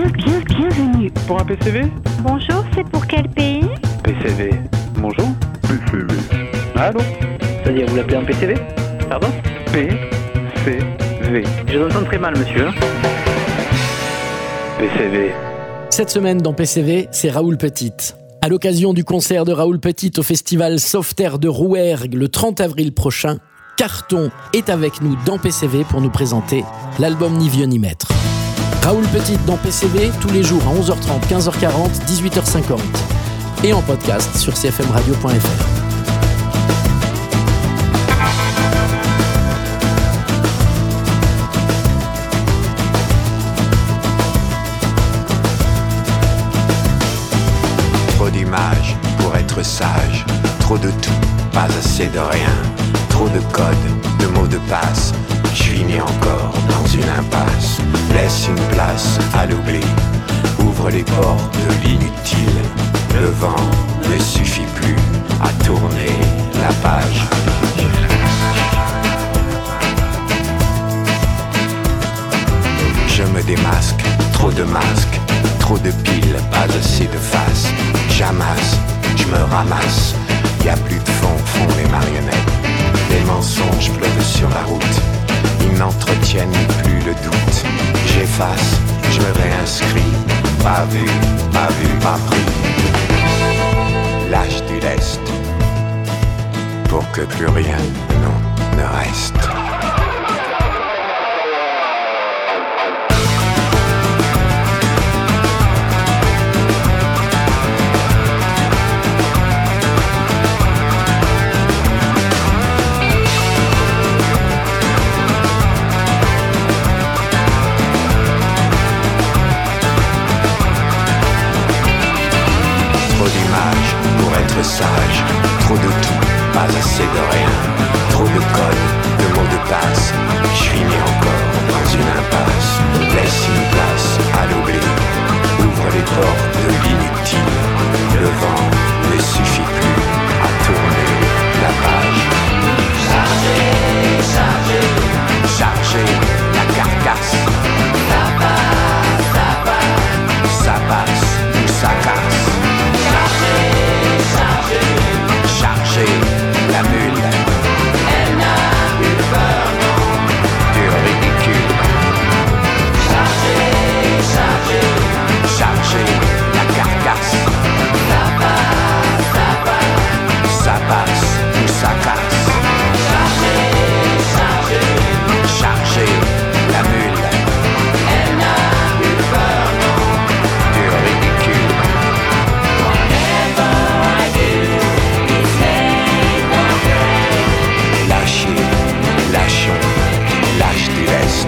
Bienvenue. Pour un PCV ? Bonjour, c'est pour quel pays ? PCV. Bonjour ? PCV. Allô ? C'est-à-dire, vous l'appelez un PCV ? Pardon ? PCV. Je vous entends très mal, monsieur. PCV. Cette semaine dans PCV, c'est Raoul Petit. À l'occasion du concert de Raoul Petit au festival Sauveterre de Rouergue le 30 avril prochain, Carton est avec nous dans PCV pour nous présenter l'album Ni vieux ni maître. Raoul Petit dans PCV, tous les jours à 11h30, 15h40, 18h50. Et en podcast sur cfmradio.fr. Trop d'images pour être sage, trop de tout, pas assez de rien, trop de codes, de mots de passe, je finis encore dans une impasse. Laisse une place à l'oubli, ouvre les portes de l'inutile, le vent ne suffit plus à tourner la page. Je me démasque, trop de masques, trop de piles, pas assez de faces. J'amasse, je me ramasse, y a plus de fond les marionnettes. Les mensonges pleuvent sur la route, ils n'entretiennent plus le doute. J'efface, je me réinscris, pas vu, pas pris. Lâche du lest, pour que plus rien, non, ne reste. Sage, trop de tout, pas assez de rien, trop de codes, de mots de passe, je finis encore dans une impasse. Laisse une place à l'oubli, ouvre les portes de l'inutile, le vent ne suffit plus à tourner la page. Chargez la carcasse, ça passe ou ça casse. Chargez la mule, elle n'a eu peur, non, du ridicule. Chargez la carcasse, ça passe ou ça casse. Chargez la mule, elle n'a eu peur, non, du ridicule. Lâche du lest.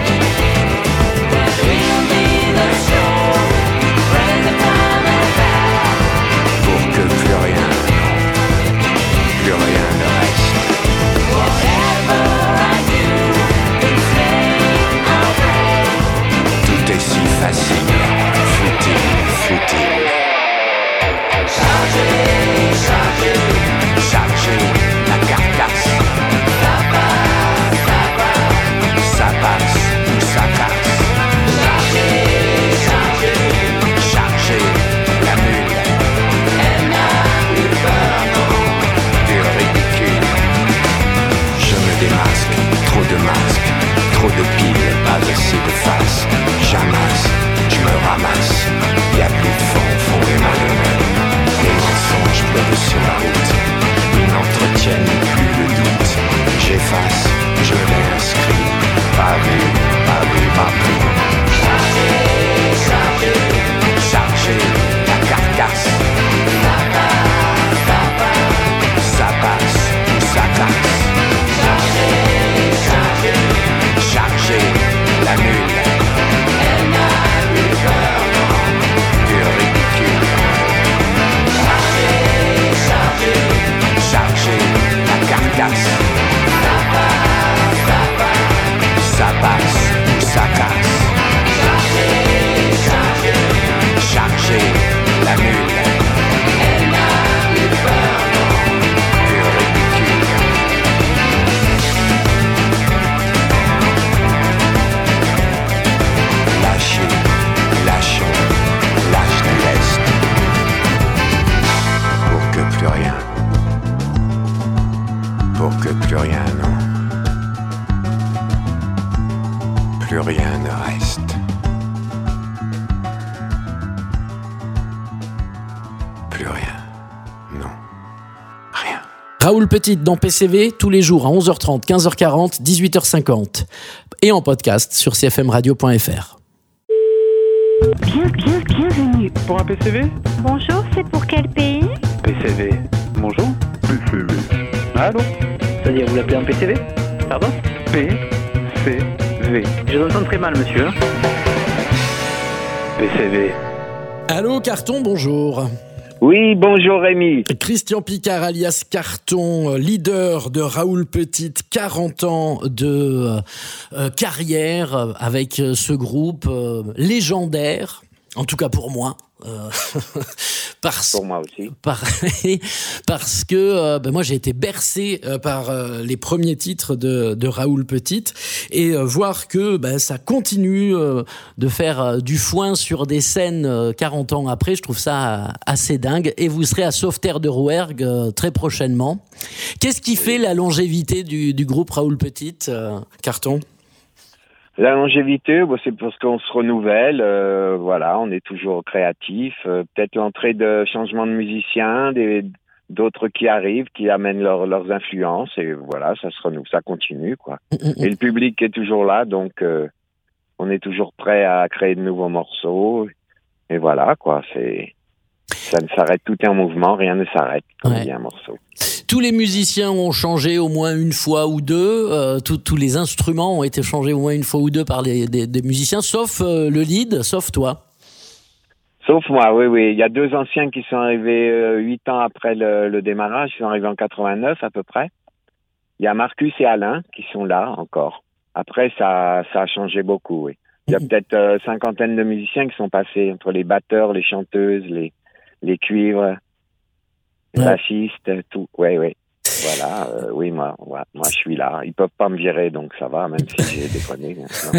Pour que plus rien ne reste. Tout est si facile, futile. Chargez la carcasse. Ça passe ou ça casse. Chargez la mule, elle n'a eu peur, non, du ridicule. Je me démasque, trop de masques, trop de piles, pas assez de faces. J'amasse, je me ramasse, y a plus de fond les marionnettes. Les mensonges pleuvent sur la route, ils n'entretiennent plus le doute. J'efface, je me réinscris, pas vu, pas pris. Chargez la carcasse, ça passe ou ça casse. Chargez la mule, elle n'a eu peur, non, du ridicule. Chargez lâche de l'Est. Pour que plus rien, non. Plus rien ne reste. Plus rien, non. Rien. Raoul Petit dans PCV, tous les jours à 11h30, 15h40, 18h50. Et en podcast sur cfmradio.fr. Bienvenue. Pour un PCV? Bonjour, c'est pour quel pays? PCV. Bonjour. PCV. Allô? C'est-à-dire, vous l'appelez un PCV? Pardon? PCV. Je vous entends très mal, monsieur. PCV. Allô Carton, bonjour. Oui, bonjour Rémi. Christian Picard alias Carton, leader de Raoul Petit, 40 ans de carrière avec ce groupe légendaire, en tout cas pour moi. Pour moi aussi. Parce que moi j'ai été bercé par les premiers titres de Raoul Petit et voir que ça continue de faire du foin sur des scènes 40 ans après, je trouve ça assez dingue. Et vous serez à Sauveterre de Rouergue très prochainement. Qu'est-ce qui fait la longévité du groupe Raoul Petit, Carton ? La longévité, c'est parce qu'on se renouvelle, on est toujours créatif. Peut-être l'entrée de changements de musiciens, d'autres qui arrivent, qui amènent leurs influences, et voilà, ça se renouvelle, ça continue, quoi. Et le public est toujours là, donc on est toujours prêt à créer de nouveaux morceaux, et voilà, quoi. Ça ne s'arrête, tout est en mouvement, rien ne s'arrête, comme dit un morceau. Tous les musiciens ont changé au moins une fois ou deux. Tous les instruments ont été changés au moins une fois ou deux par des musiciens, sauf le lead, sauf toi. Sauf moi, oui. Il y a deux anciens qui sont arrivés 8 ans après le démarrage. Ils sont arrivés en 89 à peu près. Il y a Marcus et Alain qui sont là encore. Après, ça a changé beaucoup, oui. Il y a peut-être 50 de musiciens qui sont passés entre les batteurs, les chanteuses, les cuivres, les bassistes, tout. Oui. Voilà, moi je suis là. Ils peuvent pas me virer, donc ça va, même si j'ai déconné.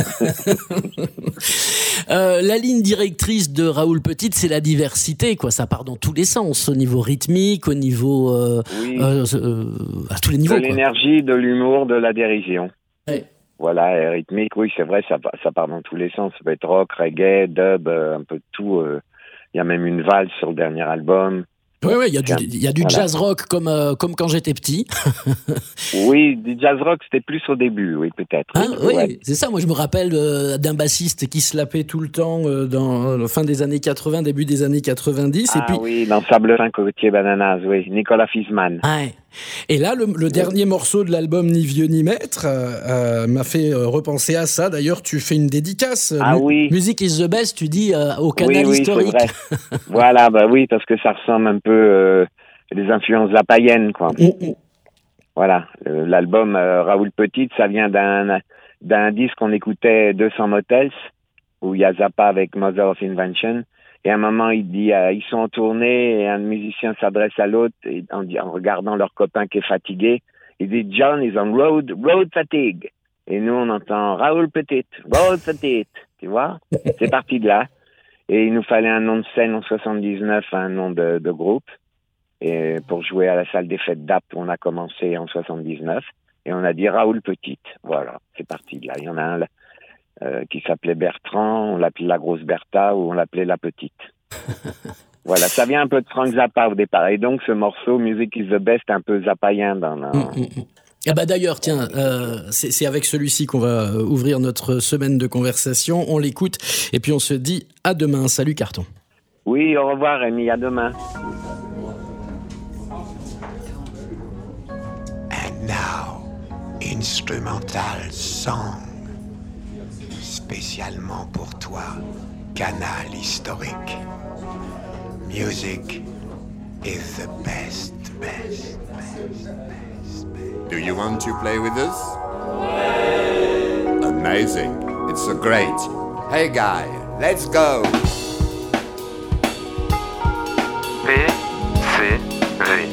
La ligne directrice de Raoul Petit, c'est la diversité, quoi. Ça part dans tous les sens, au niveau rythmique, au niveau, à tous les niveaux. De l'énergie, de l'humour, de la dérision. Ouais. Voilà, et rythmique, oui, c'est vrai, ça part dans tous les sens. Ça peut être rock, reggae, dub, un peu de tout. Il y a même une valse sur le dernier album. Oui, il y a du jazz rock comme quand j'étais petit. Oui, du jazz rock, c'était plus au début, oui, peut-être. Oui, c'est ça. Moi, je me rappelle d'un bassiste qui se lapait tout le temps dans la fin des années 80, début des années 90. Oui, dans Sable Fin, Cocotier, Bananas, oui, Nicolas Fiesman. Ouais. Et là, le dernier morceau de l'album Ni Vieux Ni Maître m'a fait repenser à ça. D'ailleurs, tu fais une dédicace. Oui. Music is the best, tu dis au canal historique. C'est vrai. Voilà, oui, parce que ça ressemble un peu les influences zapayennes, quoi. Voilà, l'album Raoul Petit, ça vient d'un disque qu'on écoutait 200 Motels, où il y a Zappa avec Mother of Invention. Et à un moment, il dit, ils sont en tournée, et un musicien s'adresse à l'autre, et en regardant leur copain qui est fatigué, il dit, John is on road fatigue. Et nous, on entend Raoul Petit, road fatigue, tu vois? C'est parti de là. Et il nous fallait un nom de scène en 79, un nom de groupe. Et pour jouer à la salle des fêtes d'Apt, on a commencé en 79. Et on a dit Raoul Petit. Voilà, c'est parti de là. Il y en a un là, qui s'appelait Bertrand, on l'appelait la grosse Bertha, ou on l'appelait la petite. Voilà, ça vient un peu de Frank Zappa au départ. Et donc ce morceau, Music is the Best, un peu zappaïen dans d'ailleurs, tiens, c'est avec celui-ci qu'on va ouvrir notre semaine de conversation. On l'écoute et puis on se dit à demain. Salut Carton. Oui, au revoir Rémi, à demain. And now, instrumental song. Spécialement pour toi, canal historique. Music is the best. Do you want to play with us? Amazing. It's so great. Hey guy, let's go. PCV.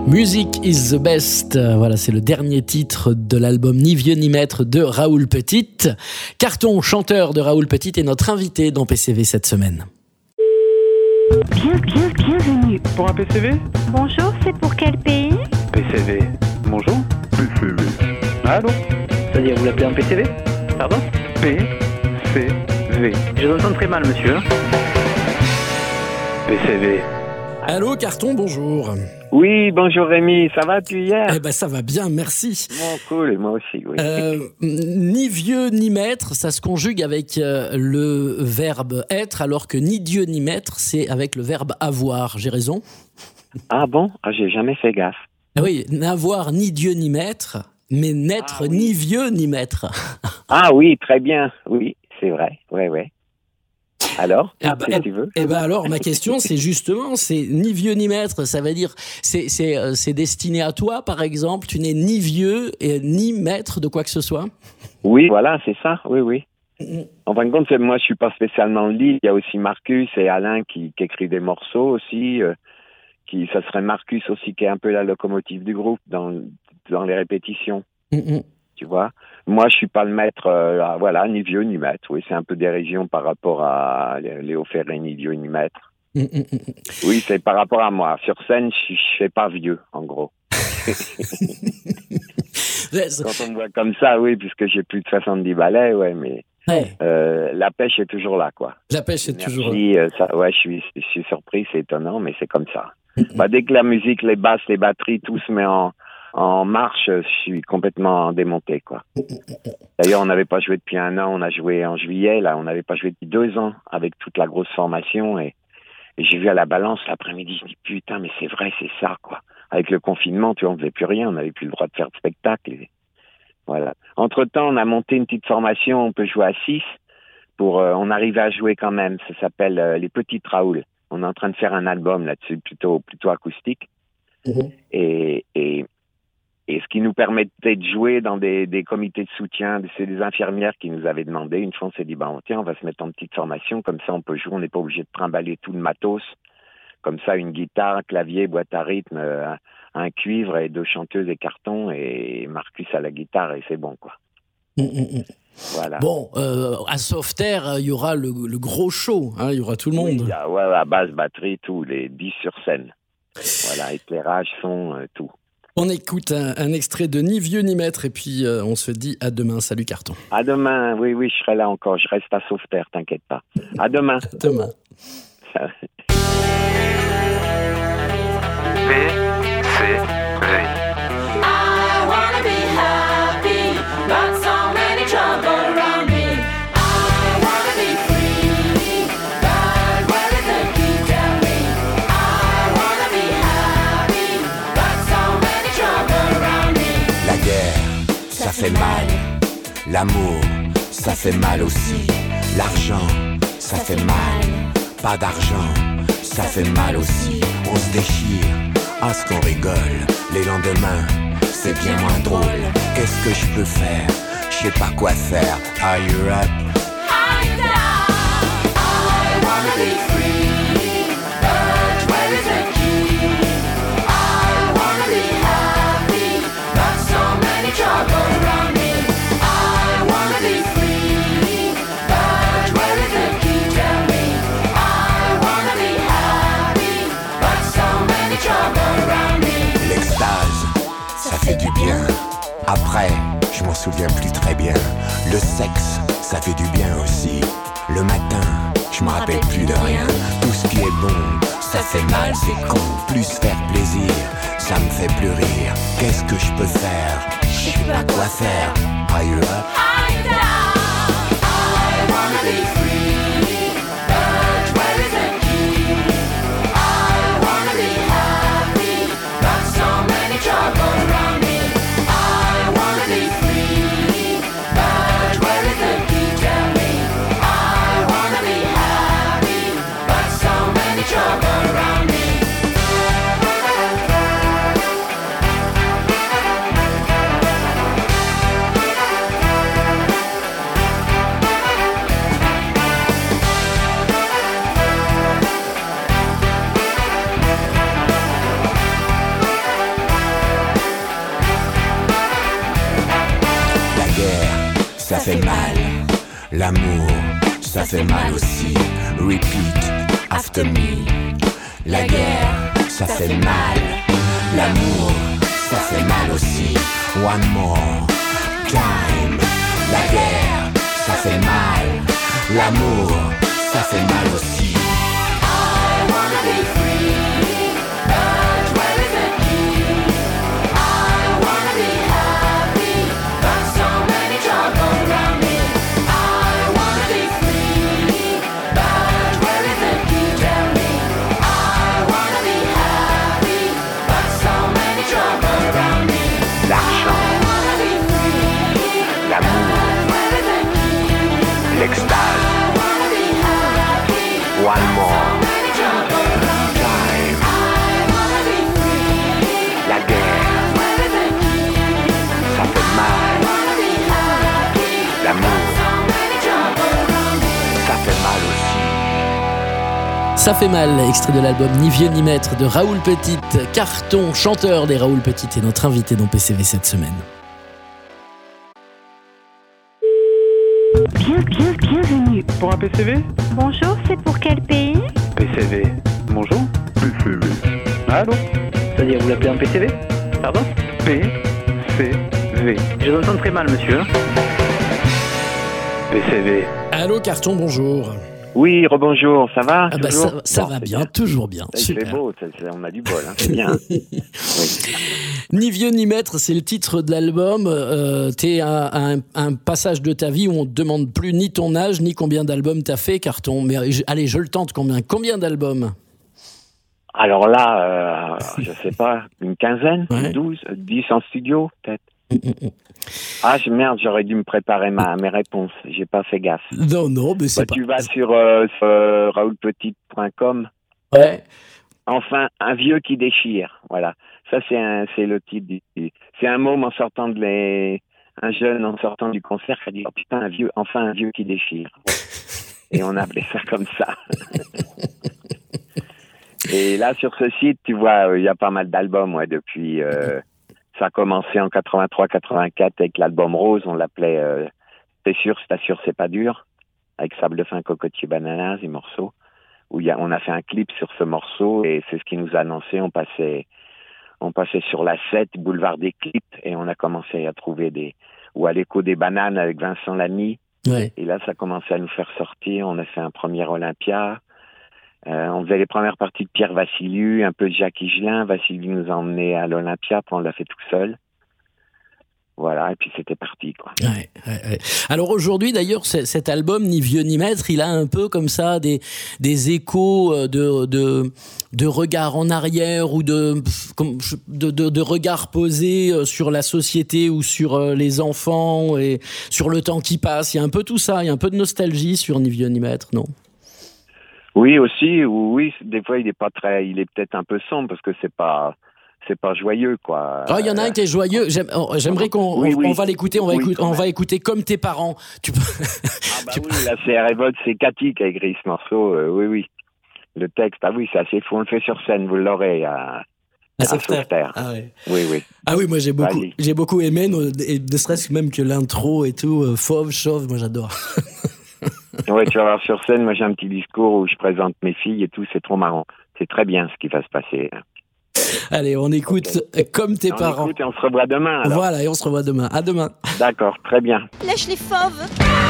Music is the best. Voilà, c'est le dernier titre de l'album Ni vieux ni maître de Raoul Petit. Carton, chanteur de Raoul Petit, est notre invité dans PCV cette semaine. Bienvenue. Pour un PCV? Bonjour, c'est pour quel pays? PCV. Bonjour? PCV. Allô? C'est-à-dire, vous l'appelez un PCV? Pardon? PCV. Je vous entends très mal, monsieur. PCV. Allô, Carton, bonjour. Oui, bonjour Rémi, ça va depuis hier? Eh ben, ça va bien, merci. Bon, cool, moi aussi, oui. Ni vieux ni maître, ça se conjugue avec le verbe être, alors que ni Dieu ni maître, c'est avec le verbe avoir. J'ai raison? Ah bon? Ah, j'ai jamais fait gaffe. Ah oui, n'avoir ni Dieu ni maître, mais n'être ni vieux ni maître. Ah oui, très bien, oui, c'est vrai, ouais. Alors, qu'est-ce que tu veux? Alors, ma question, c'est justement, c'est ni vieux ni maître, ça veut dire, c'est destiné à toi, par exemple, tu n'es ni vieux et ni maître de quoi que ce soit? Oui, voilà, c'est ça, oui. En fin de compte, moi, je suis pas spécialement le lead. Il y a aussi Marcus et Alain qui écrit des morceaux aussi. Ça serait Marcus aussi qui est un peu la locomotive du groupe dans les répétitions. Tu vois? Moi, je suis pas le maître, ni vieux ni maître. Oui, c'est un peu dérision par rapport à Léo Ferré, ni vieux ni maître. Oui, c'est par rapport à moi. Sur scène, je fais pas vieux, en gros. Quand on me voit comme ça, oui, puisque j'ai plus de 70 balais, ouais, mais la pêche est toujours là, quoi. La pêche est toujours là. Je suis surpris, c'est étonnant, mais c'est comme ça. Dès que la musique, les basses, les batteries, tout se met en marche, je suis complètement démonté, quoi. D'ailleurs, on n'avait pas joué depuis 1 an, on a joué en juillet, là, on n'avait pas joué depuis 2 ans avec toute la grosse formation, et j'ai vu à la balance l'après-midi, je dis putain, mais c'est vrai, c'est ça, quoi. Avec le confinement, tu vois, on faisait plus rien, on n'avait plus le droit de faire de spectacle. Voilà. Entre-temps, on a monté une petite formation, on peut jouer à 6, on arrive à jouer quand même, ça s'appelle Les Petites Raoul. On est en train de faire un album là-dessus, plutôt acoustique. Et ce qui nous permettait de jouer dans des comités de soutien, c'est des infirmières qui nous avaient demandé. Une fois, on s'est dit, tiens, on va se mettre en petite formation, comme ça on peut jouer, on n'est pas obligé de trimballer tout le matos. Comme ça, une guitare, un clavier, boîte à rythme, un cuivre et 2 chanteuses et cartons, et Marcus à la guitare, et c'est bon, quoi. Voilà. Bon, à Sauveterre, il y aura le gros show, hein, il y aura tout le monde. Oui, la basse, batterie, tout, les 10 sur scène. Voilà, éclairage, son, tout. On écoute un extrait de Ni vieux ni maître et puis on se dit à demain. Salut Carton. À demain, oui, je serai là encore. Je reste à Sauveterre, t'inquiète pas. À demain. À demain. Ça fait mal, l'amour, ça fait mal aussi. L'argent, ça fait mal, pas d'argent, ça fait mal aussi. On se déchire, à ce qu'on rigole. Les lendemains, c'est bien moins drôle. Qu'est-ce que je peux faire? Je sais pas quoi faire. Are you up? I'm down. I wanna be free, but where is the key? I wanna be happy, but so many troubles. Du bien. Après, je m'en souviens plus très bien. Le sexe, ça fait du bien aussi. Le matin, je me rappelle plus de rien. Tout ce qui est bon, ça fait mal, c'est con. Plus faire plaisir, ça me fait plus rire. Qu'est-ce que je peux faire? Je sais pas quoi faire. Are you up? I'm down. I wanna be free, but where is the key? I wanna be happy, but so many troubles around me. ça fait mal. L'amour, ça fait mal aussi. Repeat after me. La guerre, ça fait mal. L'amour, ça fait mal aussi. One more time. La guerre, ça fait mal. L'amour, ça fait mal aussi. I wanna be free, but where is the key? I wanna be happy, but so many trouble around me. I wanna be free, but where is the key? Tell me. I wanna be happy, but so many trouble around me. L'argent, I wanna be free, l'amour, but where is the key? l'extase, I wanna be happy, one more many trouble around me. time. I wanna be free, La guerre, where is the key? ça fait mal. Wanna be happy, L'amour, so many trouble around me. ça fait mal aussi. Ça fait mal, extrait de l'album Ni vieux ni maître de Raoul Petit. Carton, chanteur des Raoul Petit, est notre invité dans PCV cette semaine. Bienvenue. Pour un PCV? Bonjour, c'est pour quel pays? PCV. Bonjour. PCV. Allô? C'est-à-dire, vous l'appelez un PCV? Pardon? PCV. Je vous entends très mal, monsieur. PCV. Allô Carton, bonjour. Oui, rebonjour, ça va? Ah bah toujours ça Bon, va c'est bien, toujours bien. Il fait Super. beau, on a du bol, hein. C'est bien. Oui. Ni vieux ni maître, c'est le titre de l'album. T'es à un passage de ta vie où on te demande plus ni ton âge, ni combien d'albums t'as fait, Carton. Mais allez, je le tente, combien d'albums? Alors là, je sais pas, une quinzaine, Ouais. 12, 10 en studio, peut-être. Ah, merde, j'aurais dû me préparer mes réponses. J'ai pas fait gaffe. Non, mais c'est Bah, pas... tu vas sur raoulpetit.com. Ouais. Enfin, un vieux qui déchire. Voilà. Ça, c'est le titre. C'est un môme en sortant un jeune en sortant du concert qui a dit, oh putain, un vieux qui déchire. Et on a appelé ça comme ça. Et là, sur ce site, tu vois, il y a pas mal d'albums, ouais, depuis, ça a commencé en 83-84 avec l'album Rose, on l'appelait, c'est sûr, c'est pas dur, avec Sable de Fin, Cocotier, Bananas, des morceaux, où on a fait un clip sur ce morceau, et c'est ce qui nous a annoncé, on passait sur la 7, boulevard des clips, et on a commencé à trouver ou à l'écho des bananes avec Vincent Lamy, Ouais. et là, ça commençait à nous faire sortir, on a fait un premier Olympia, on faisait les premières parties de Pierre Vassiliou, un peu de Jacques Higelin. Vassiliou nous a emmenés à l'Olympia, puis on l'a fait tout seul. Voilà, et puis c'était parti, quoi. Ouais. Alors aujourd'hui, d'ailleurs, cet album, Ni vieux ni maître, il a un peu comme ça des échos de regards en arrière ou de regards posés sur la société ou sur les enfants et sur le temps qui passe. Il y a un peu tout ça, il y a un peu de nostalgie sur Ni vieux ni maître, non? Oui, aussi, oui, des fois il est peut-être un peu sombre parce que c'est pas joyeux, quoi. Ah, il y en a un qui est joyeux. J'aimerais qu'on on va l'écouter. On va écouter Comme tes parents. Tu peux... Ah bah oui, là c'est Révolte, c'est Cathy qui a écrit ce morceau. Oui. Le texte, ah oui, c'est assez fou. On le fait sur scène, vous l'aurez à Sauveterre. Ah ouais. Oui. Ah oui, moi Vas-y. j'ai beaucoup aimé, et ne serait-ce même que l'intro et tout, fauve, chauve, moi j'adore. Ouais, tu vas voir sur scène, moi j'ai un petit discours où je présente mes filles et tout, c'est trop marrant. C'est très bien ce qui va se passer. Allez, on écoute Comme tes parents. Écoute, et on se revoit demain, alors. Voilà, et on se revoit demain. À demain. D'accord, très bien. Lèche les fauves.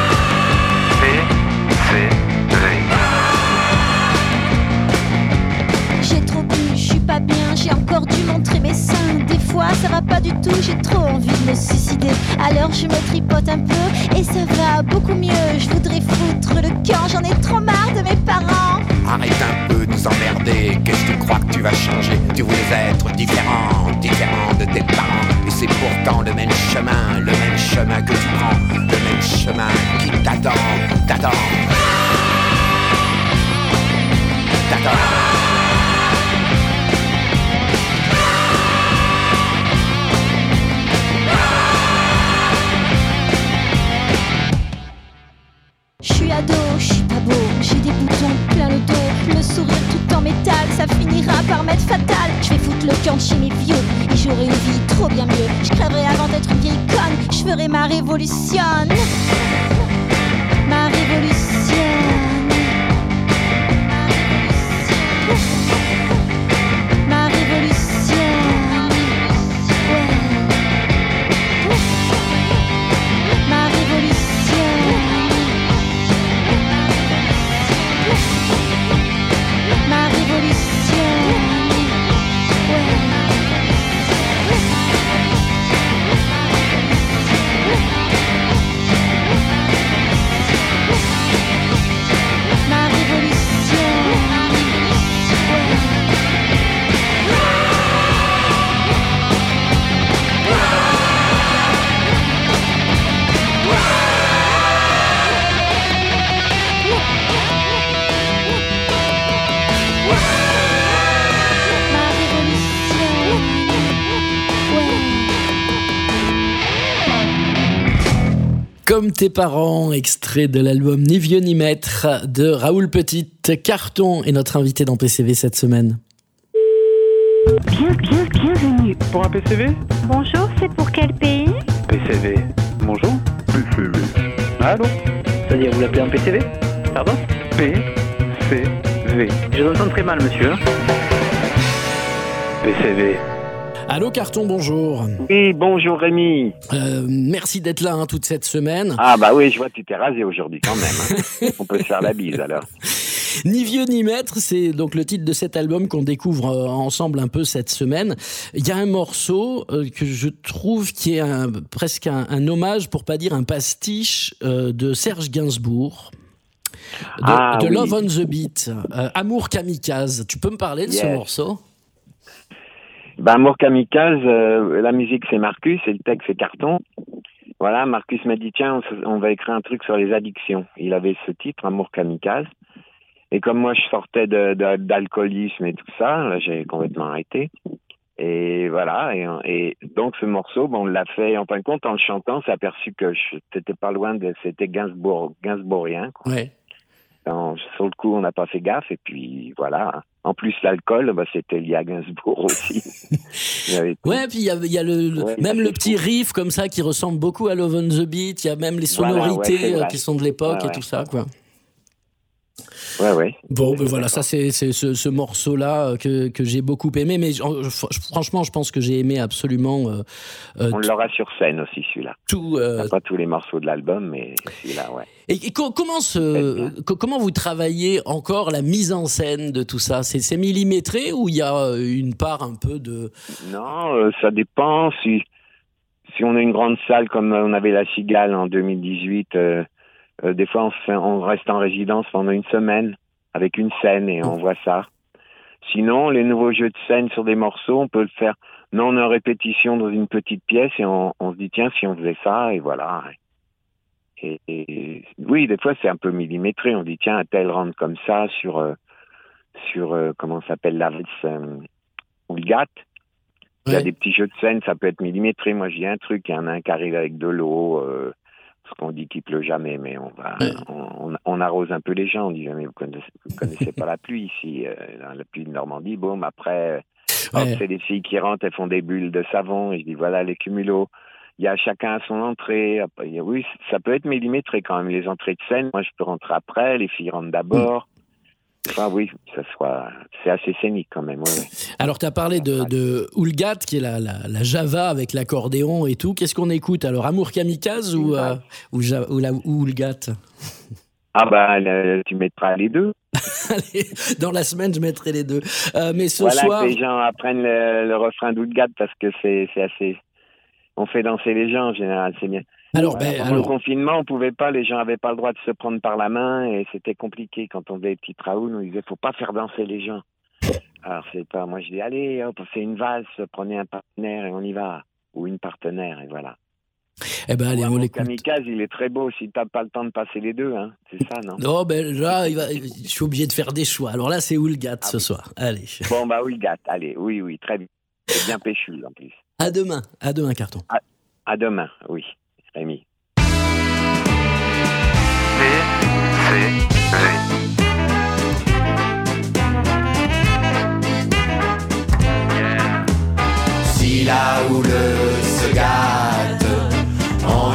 J'ai trop bu, je suis pas bien, j'ai encore dû montrer mes seins. Des fois ça va pas du tout, j'ai trop envie de me suicider. Alors je me tripote un peu et ça va beaucoup mieux. Je voudrais foutre le camp, j'en ai trop marre de mes parents. Arrête un peu de nous emmerder. Qu'est-ce que tu crois que tu vas changer? Tu voulais être différent de tes parents. Et c'est pourtant le même chemin que tu prends. Le même chemin qui t'attend. Je suis ado, je suis pas beau, j'ai des boutons plein le dos. Le sourire tout en métal, ça finira par m'être fatal. Je vais foutre le camp chez mes vieux et j'aurai une vie trop bien mieux. Je crèverai avant d'être une vieille conne. Je ferai ma révolution. Ma révolution. Ma révolution. Ma révolution. Ma révolution. Comme tes parents, extrait de l'album Ni vieux ni maître de Raoul Petite. Carton est notre invité dans PCV cette semaine. Bienvenue. Pour un PCV? Bonjour, c'est pour quel pays? PCV. Bonjour? PCV. Allô? C'est-à-dire, vous l'appelez un PCV? Pardon? PCV. Je vous entends très mal, monsieur. PCV. Allô Carton, bonjour. Oui, bonjour Rémi. Merci d'être là toute cette semaine. Ah bah oui, je vois que tu t'es rasé aujourd'hui quand même. Hein. On peut se faire la bise alors. Ni vieux ni maître, c'est donc le titre de cet album qu'on découvre ensemble un peu cette semaine. Il y a un morceau que je trouve qui est presque un hommage, pour pas dire un pastiche, de Serge Gainsbourg. De oui. Love on the Beat, Amour Kamikaze. Tu peux me parler de ce morceau? Ben, Amour Kamikaze, la musique c'est Marcus et le texte c'est Carton. Voilà, Marcus m'a dit tiens, on va écrire un truc sur les addictions. Il avait ce titre, Amour Kamikaze. Et comme moi je sortais d'alcoolisme et tout ça, là j'ai complètement arrêté. Et voilà, et donc ce morceau, on l'a fait, en fin de compte, en le chantant, c'est aperçu que c'était pas loin c'était gainsbourgien, quoi. Ouais. Sur le coup, on n'a pas fait gaffe, et puis voilà. En plus, l'alcool, c'était lié à Gainsbourg aussi. Ouais, puis il y a le petit riff comme ça qui ressemble beaucoup à Love on the Beat. Il y a même les sonorités qui sont de l'époque et tout ça, quoi. Ouais. Bon, ben voilà, ça c'est ce morceau-là que j'ai beaucoup aimé, mais franchement, je pense que j'ai aimé absolument. On l'aura sur scène aussi, celui-là. Pas tous les morceaux de l'album, mais celui-là, ouais. Et comment vous travaillez encore la mise en scène de tout ça? C'est millimétré ou il y a une part un peu de... Non, ça dépend. Si on a une grande salle comme on avait la Cigale en 2018, des fois on reste en résidence pendant une semaine avec une scène et on voit ça. Sinon, les nouveaux jeux de scène sur des morceaux, on peut le faire. Non, on est en répétition dans une petite pièce et on se dit tiens, si on faisait ça, et voilà. Et oui, des fois c'est un peu millimétré. On dit tiens, un tel rentre comme ça sur comment ça s'appelle, la Oulgat. Il y a des petits jeux de scène, ça peut être millimétré. Moi, j'ai un truc, il y en a un qui arrive avec de l'eau, parce qu'on dit qu'il pleut jamais, mais on arrose un peu les gens. On dit jamais, vous connaissez pas la pluie ici, la pluie de Normandie. Boum, après, c'est des filles qui rentrent, elles font des bulles de savon. Et je dis voilà les cumulos. Il y a chacun à son entrée. Oui, ça peut être millimétré quand même. Les entrées de scène, moi je peux rentrer après, les filles rentrent d'abord. Enfin oui, c'est assez scénique quand même. Ouais. Alors tu as parlé de Oulgat, qui est la Java avec l'accordéon et tout. Qu'est-ce qu'on écoute alors, Amour Kamikaze ou Oulgat? Ah bah tu mettras les deux. Allez, dans la semaine je mettrai les deux. Mais ce soir, que les gens apprennent le refrain d'Oulgat parce que c'est assez. On fait danser les gens en général, c'est bien. Pendant le confinement, on pouvait pas, les gens avaient pas le droit de se prendre par la main et c'était compliqué. Quand on faisait les petits Raoul, on disait faut pas faire danser les gens. Alors moi je dis allez, hop, on fait une valse, prenez un partenaire et on y va, ou une partenaire et voilà. Eh ben allez, on l'écoute. Kamikaze, il est très beau si t'as pas le temps de passer les deux, hein. C'est ça, non? Non, là, je suis obligé de faire des choix. Alors là, c'est Oulgat ce soir. Allez. Bon Oulgat, allez, oui, très bien. C'est bien péchu en plus. À demain, Carton. À demain, oui, Rémi. Si la houle se gâte en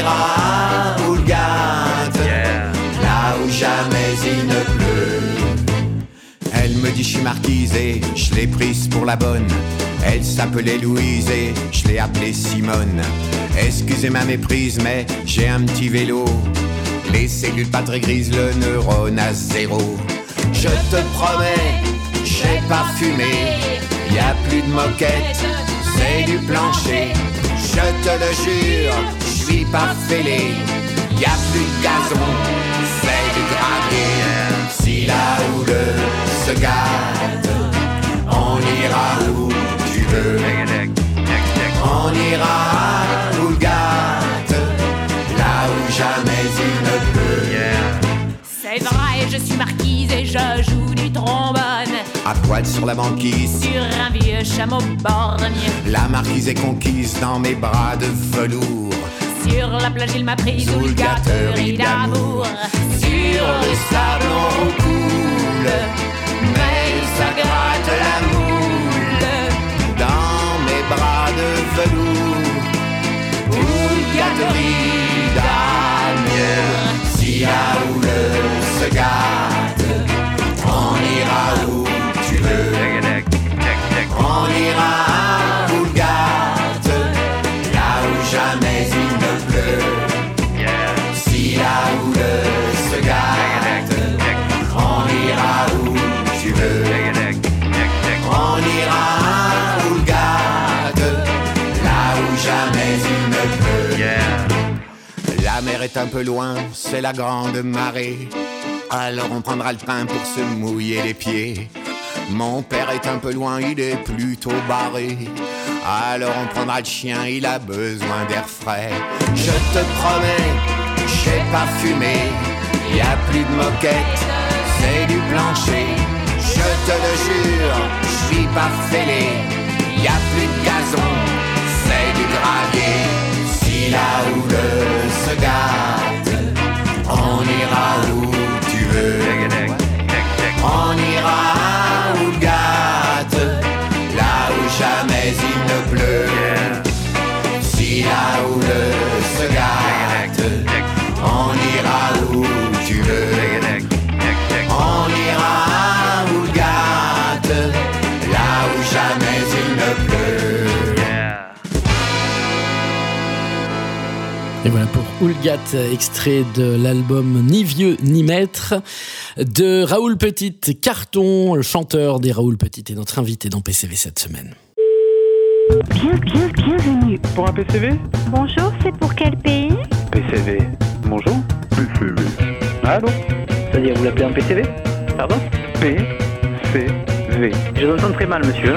ira à Houlgate, là où jamais il ne pleut. Elle me dit je suis marquise et je l'ai prise pour la bonne. Elle s'appelait Louise et je l'ai appelée Simone. Excusez ma méprise mais j'ai un petit vélo. Les cellules pas très grises, le neurone à zéro. Je te promets, j'ai pas fumé. Y a plus de moquette, c'est du plancher. Je te le jure, je suis pas fêlé. Y a plus de gazon, c'est du gravier. Si la houle se gâte, on ira où tu veux. On ira à Houlgate, là où jamais il ne pleut. C'est vrai, je suis marquise et je joue du trombone. À poil sur la banquise, Sur un vieux chameau borgne. la marquise est conquise dans mes bras de velours. Sur la plage il m'a prise Houlgaterie d'amour. Sur le sable on coule, mais ça gratte la moule. Dans mes bras de velours, Houlgaterie d'amour. Si la houle se gâte, on ira où tu veux. On ira à Houlgate, là où jamais il ne pleut. Si la houle se gâte, on ira où tu veux. On ira à Houlgate, là où jamais il ne pleut. La mer est un peu loin, c'est la grande marée. Alors on prendra le pain pour se mouiller les pieds. Mon père est un peu loin, il est plutôt barré. Alors on prendra le chien, il a besoin d'air frais. Je te promets, j'ai pas fumé. Y a plus de moquette, c'est du plancher. Je te le jure, je suis pas fêlé. Y a plus de gazon, c'est du gravier. Si la houle se gâte, on ira où tu veux. On ira à Houlgate, là où jamais il ne pleut. Si la houle se gâte, on ira où tu veux. On ira à Houlgate, là où jamais il ne pleut. Et voilà pour Houlgate, extrait de l'album Ni vieux ni maître de Raoul Petit. Carton, le chanteur des Raoul Petit, est notre invité dans PCV cette semaine. Bienvenue. Pour un PCV? Bonjour, c'est pour quel pays? PCV. Bonjour. PCV. Allô? C'est-à-dire, vous l'appelez un PCV? Pardon? PCV. Je vous entends très mal, monsieur.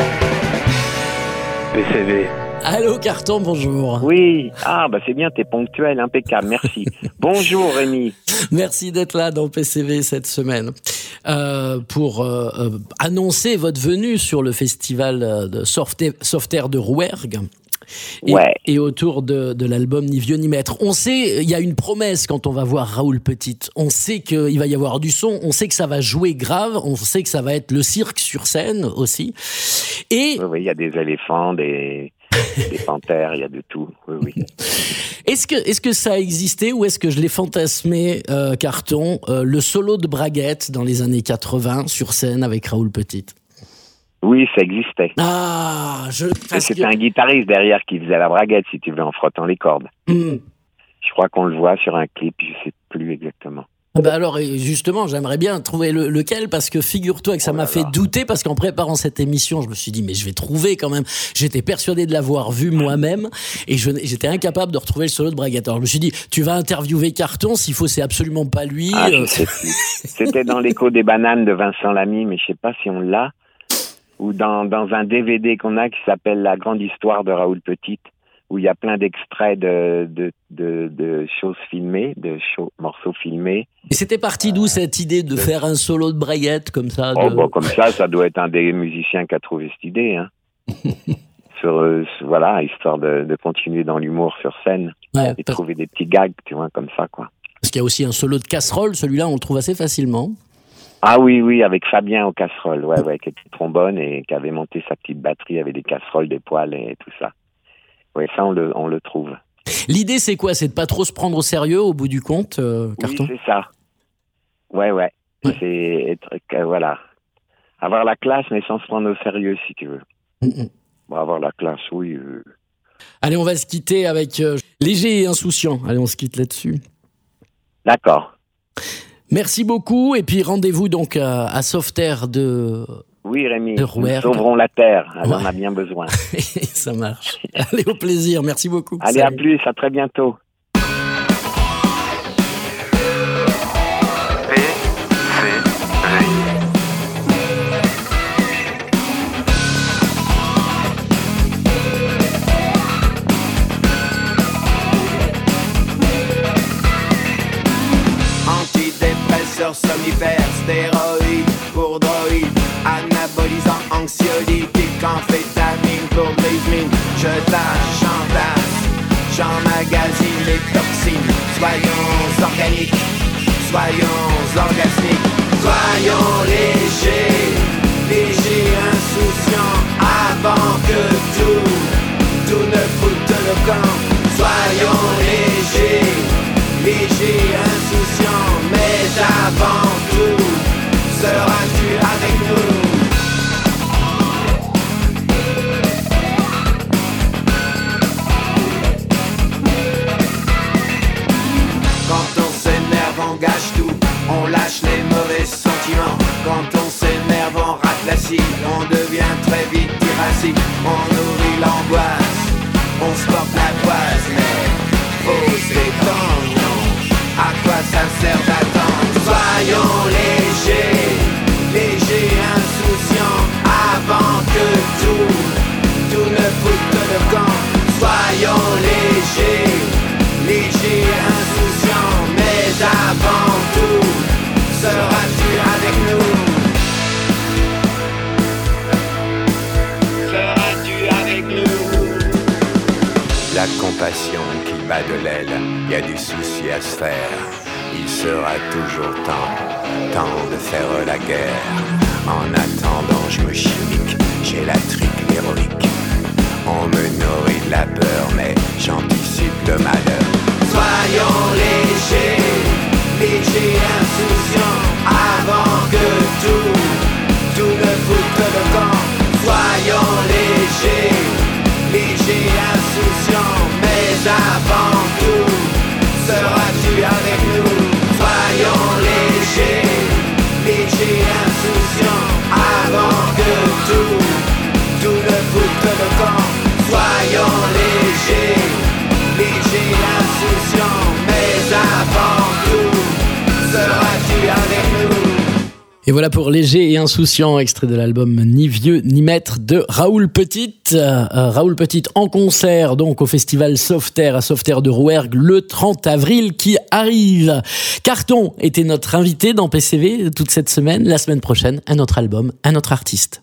PCV. Allô Carton, bonjour. Oui, c'est bien, t'es ponctuel, impeccable, merci. Bonjour Rémi. Merci d'être là dans PCV cette semaine pour annoncer votre venue sur le festival de Sauveterre de Rouergue. Et autour de l'album Ni vieux ni maître. On sait, il y a une promesse quand on va voir Raoul Petit. On sait qu'il va y avoir du son, on sait que ça va jouer grave, on sait que ça va être le cirque sur scène aussi. Et oui, il y a des éléphants, des panthères, il y a de tout. Oui. Est-ce que ça a existé ou est-ce que je l'ai fantasmé, Carton, le solo de Braguette dans les années 80 sur scène avec Raoul Petit? Oui, ça existait. C'était un guitariste derrière qui faisait la braguette, si tu veux, en frottant les cordes. Je crois qu'on le voit sur un clip, je sais plus exactement. Alors justement, j'aimerais bien trouver lequel, parce que figure-toi que ça m'a fait douter, parce qu'en préparant cette émission, je me suis dit mais je vais trouver quand même. J'étais persuadé de l'avoir vu moi-même et j'étais incapable de retrouver le solo de Braguette. Alors je me suis dit, tu vas interviewer Carton, s'il faut c'est absolument pas lui. Je sais plus. C'était dans l'écho des bananes de Vincent Lamy, mais je sais pas si on l'a, ou dans un DVD qu'on a qui s'appelle La grande histoire de Raoul Petit, où il y a plein d'extraits de choses filmées, morceaux filmés. Et c'était parti d'où cette idée de faire un solo de Braguette comme ça? Comme ça doit être un des musiciens qui a trouvé cette idée. Hein. Histoire de continuer dans l'humour sur scène et trouver des petits gags, tu vois, comme ça, quoi. Parce qu'il y a aussi un solo de casserole, celui-là on le trouve assez facilement. Ah oui, avec Fabien aux casseroles, avec les petits trombones et qui avait monté sa petite batterie avec des casseroles, des poêles et tout ça. Oui, ça on le trouve. L'idée, c'est quoi? C'est de pas trop se prendre au sérieux au bout du compte, Carton? Oui, c'est ça. Ouais. C'est être, voilà. Avoir la classe, mais sans se prendre au sérieux, si tu veux. Bon, avoir la classe, oui. Allez, on va se quitter avec Léger et Insouciant. Allez, on se quitte là-dessus. D'accord. Merci beaucoup. Et puis, rendez-vous donc à Sauveterre de... Oui, Rémi, de nous Rouergue. sauverons la Terre. Elle Ouais. en a bien besoin. Ça marche. Allez, au plaisir. Merci beaucoup. Allez, Salut. à plus, à très bientôt. Antidépresseurs, somnifères, stéroïdes pour droïdes, anabolisants, anxiolytiques, amphétamines pour grise mine. Je tâche, j'entasse, j'emmagasine les toxines. Soyons organiques, soyons orgasmiques, soyons légers, légers, insouciants, avant que tout ne foute le camp. Soyons légers, légers, insouciants, mais avant tout, seras-tu avec nous? Quand on s'énerve, on gâche tout, on lâche les mauvais sentiments. Quand on s'énerve, on rate la cible, on devient très vite irascible. On nourrit l'angoisse, on se porte la poisse, mais faut se détendre, non? À quoi ça sert d'attendre? Soyons légers, légers, insouciants, avant que tout ne foute le camp. Soyons légers, légers, insouciants, mais avant tout, seras-tu avec nous? Seras-tu avec nous? La compassion qui bat de l'aile, y a du souci à se faire. Il sera toujours temps de faire la guerre. En attendant, je me chimique, j'ai la trique héroïque. On me nourrit de la peur, mais j'anticipe le malheur. Soyons légers, légers, insouciants, avant que tout ne foute le camp. Soyons légers, légers, insouciants, mais avant tout, seras-tu avec nous? Soyons légers, légers, insouciants, avant que tout ne foute le camp. Soyons légers, légers, insouciants, mais avant tout, seras-tu avec nous? Et voilà pour Léger et Insouciant, extrait de l'album Ni Vieux ni Maître de Raoul Petit. Raoul Petit en concert donc au festival Sauveterre à Sauveterre de Rouergue le 30 avril qui arrive. Carton était notre invité dans PCV toute cette semaine. La semaine prochaine, un autre album, un autre artiste.